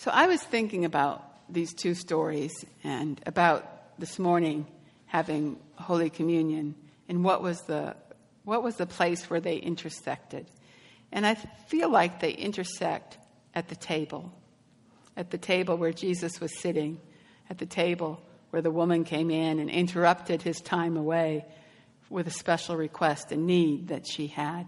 So I was thinking about these two stories and about this morning having Holy Communion and what was the place where they intersected. And I feel like they intersect at the table where Jesus was sitting, at the table where the woman came in and interrupted his time away with a special request, a need that she had.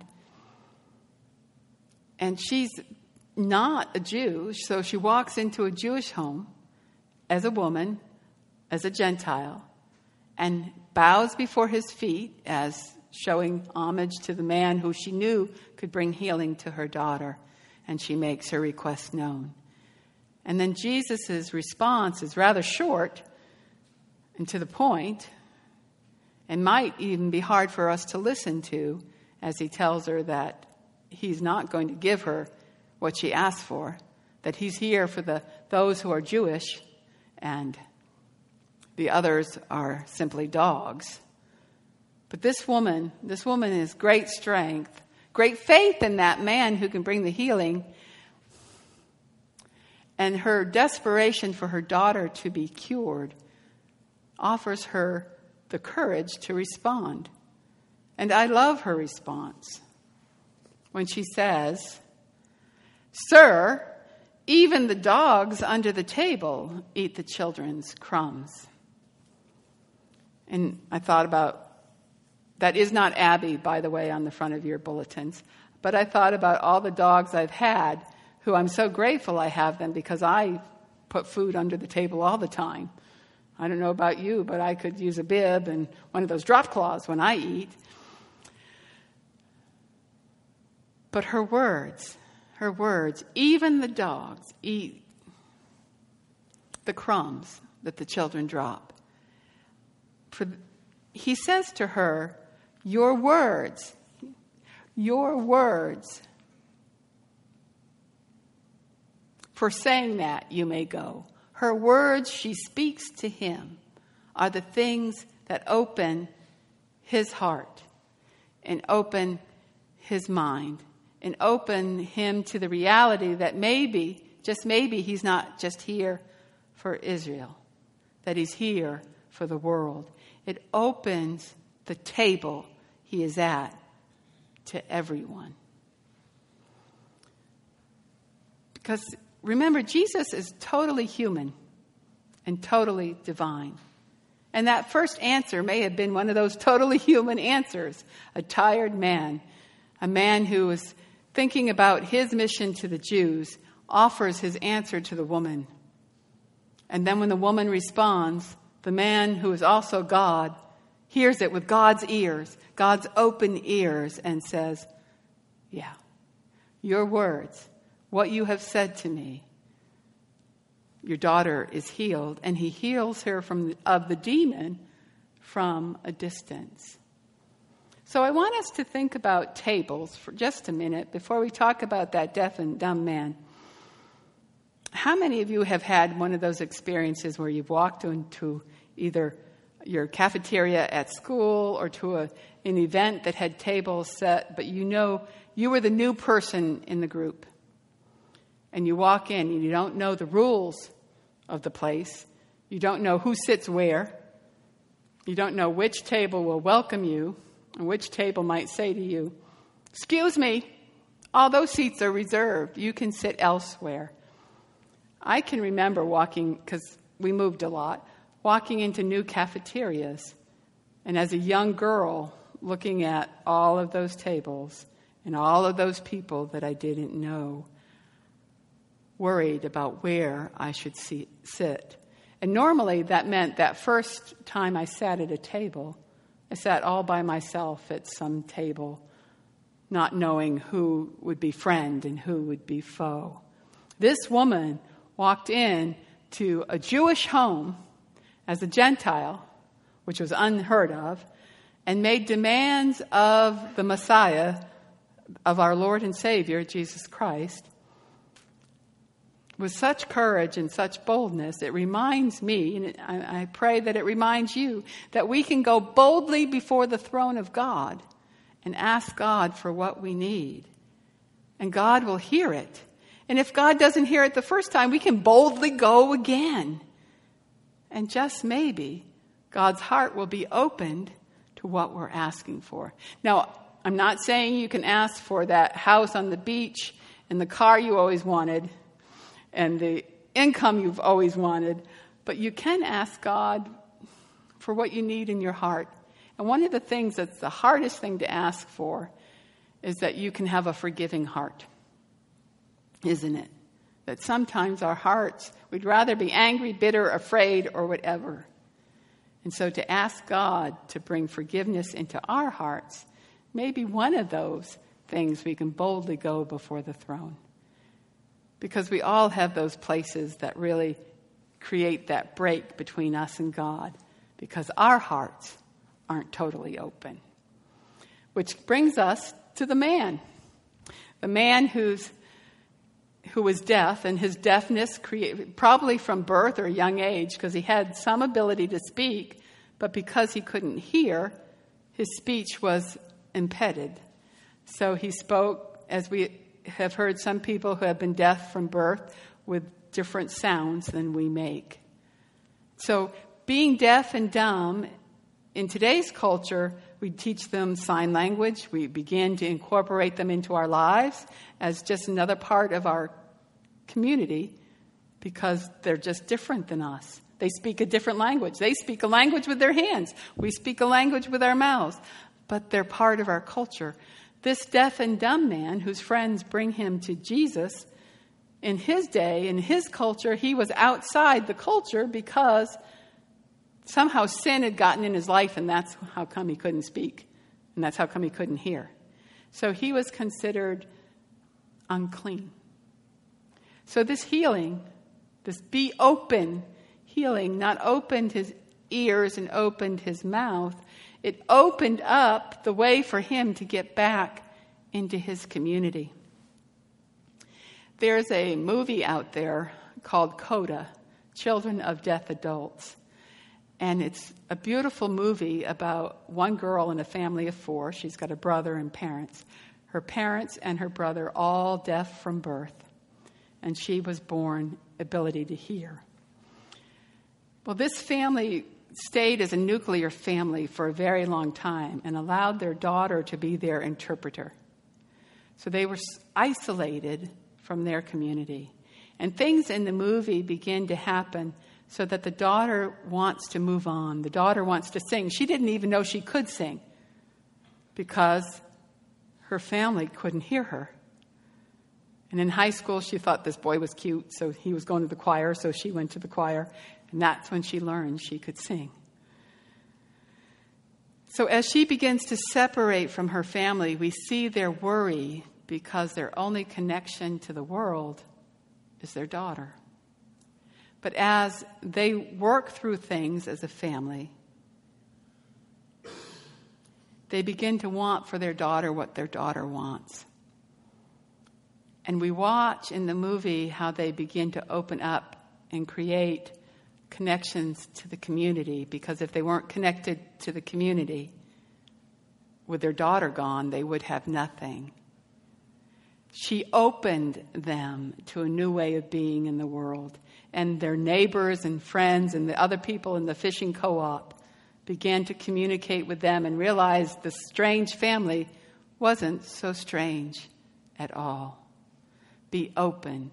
And she's not a Jew, so she walks into a Jewish home as a woman, as a Gentile, and bows before his feet as showing homage to the man who she knew could bring healing to her daughter, and she makes her request known. And then Jesus' response is rather short and to the point, and might even be hard for us to listen to, as he tells her that he's not going to give her what she asked for, that he's here for those who are Jewish, and the others are simply dogs. But this woman has great strength, great faith in that man who can bring the healing, and her desperation for her daughter to be cured offers her the courage to respond. And I love her response when she says, "Sir, even the dogs under the table eat the children's crumbs." And I thought about, that is not Abby, by the way, on the front of your bulletins, but I thought about all the dogs I've had who I'm so grateful I have them because I put food under the table all the time. I don't know about you, but I could use a bib and one of those drop claws when I eat. But her words, even the dogs eat the crumbs that the children drop. He says to her, your words, for saying that you may go. Her words she speaks to him are the things that open his heart and open his mind and open him to the reality that maybe, just maybe, he's not just here for Israel, that he's here for the world. It opens the table he is at to everyone. Because remember, Jesus is totally human and totally divine. And that first answer may have been one of those totally human answers. A tired man, a man who was thinking about his mission to the Jews, offers his answer to the woman. And then when the woman responds, the man who is also God hears it with God's ears, God's open ears, and says, yeah, your words, what you have said to me, your daughter is healed. And he heals her of the demon from a distance. So I want us to think about tables for just a minute before we talk about that deaf and dumb man. How many of you have had one of those experiences where you've walked into either your cafeteria at school or to an event that had tables set, but you know you were the new person in the group? And you walk in and you don't know the rules of the place. You don't know who sits where. You don't know which table will welcome you and which table might say to you, "Excuse me, all those seats are reserved. You can sit elsewhere." I can remember walking, because we moved a lot, walking into new cafeterias, and as a young girl looking at all of those tables and all of those people that I didn't know, worried about where I should sit. And normally that meant that first time I sat at a table, I sat all by myself at some table, not knowing who would be friend and who would be foe. This woman walked in to a Jewish home as a Gentile, which was unheard of, and made demands of the Messiah, of our Lord and Savior, Jesus Christ, with such courage and such boldness. It reminds me, and I pray that it reminds you, that we can go boldly before the throne of God and ask God for what we need. And God will hear it. And if God doesn't hear it the first time, we can boldly go again. And just maybe God's heart will be opened to what we're asking for. Now, I'm not saying you can ask for that house on the beach and the car you always wanted and the income you've always wanted, but you can ask God for what you need in your heart. And one of the things that's the hardest thing to ask for is that you can have a forgiving heart, isn't it? That sometimes our hearts, we'd rather be angry, bitter, afraid, or whatever. And so to ask God to bring forgiveness into our hearts may be one of those things we can boldly go before the throne. Because we all have those places that really create that break between us and God, because our hearts aren't totally open. Which brings us to the man who was deaf, and his deafness probably from birth or young age, because he had some ability to speak, but because he couldn't hear, his speech was impeded. So he spoke, as we have heard some people who have been deaf from birth, with different sounds than we make. So being deaf and dumb, in today's culture, we teach them sign language. We begin to incorporate them into our lives as just another part of our community because they're just different than us. They speak a different language. They speak a language with their hands. We speak a language with our mouths. But they're part of our culture. This deaf and dumb man, whose friends bring him to Jesus, in his day, in his culture, he was outside the culture because somehow sin had gotten in his life, and that's how come he couldn't speak. And that's how come he couldn't hear. So he was considered unclean. So this healing, this be open healing, not opened his ears and opened his mouth. It opened up the way for him to get back into his community. There's a movie out there called CODA, Children of Deaf Adults. And it's a beautiful movie about one girl in a family of 4. She's got a brother and parents. Her parents and her brother all deaf from birth. And she was born ability to hear. Well, this family stayed as a nuclear family for a very long time and allowed their daughter to be their interpreter. So they were isolated from their community. And things in the movie begin to happen so that the daughter wants to move on. The daughter wants to sing. She didn't even know she could sing because her family couldn't hear her. And in high school, she thought this boy was cute, so he was going to the choir, so she went to the choir. And that's when she learned she could sing. So as she begins to separate from her family, we see their worry because their only connection to the world is their daughter. But as they work through things as a family, they begin to want for their daughter what their daughter wants. And we watch in the movie how they begin to open up and create connections to the community, because if they weren't connected to the community, with their daughter gone, they would have nothing. She opened them to a new way of being in the world. And their neighbors and friends and the other people in the fishing co-op began to communicate with them and realized the strange family wasn't so strange at all. Be open.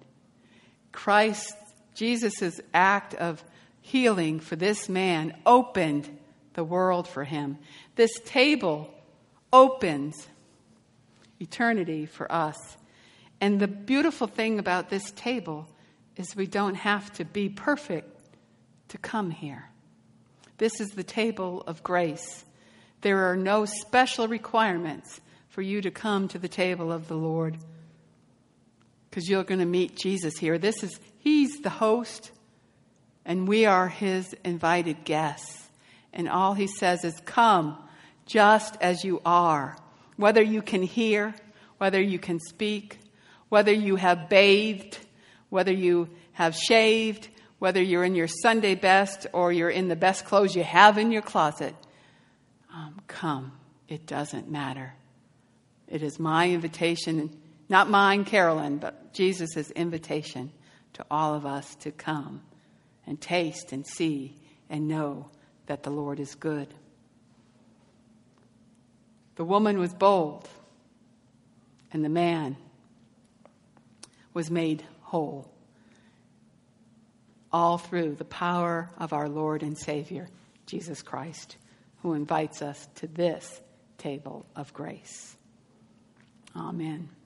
Jesus' act of healing for this man opened the world for him. This table opens eternity for us. And the beautiful thing about this table is we don't have to be perfect to come here. This is the table of grace. There are no special requirements for you to come to the table of the Lord, because you're going to meet Jesus here. He's the host, and we are his invited guests. And all he says is, come just as you are. Whether you can hear, whether you can speak, whether you have bathed, whether you have shaved, whether you're in your Sunday best or you're in the best clothes you have in your closet, come. It doesn't matter. It is my invitation Not mine, Carolyn, but Jesus' invitation to all of us to come and taste and see and know that the Lord is good. The woman was bold, and the man was made whole. All through the power of our Lord and Savior, Jesus Christ, who invites us to this table of grace. Amen.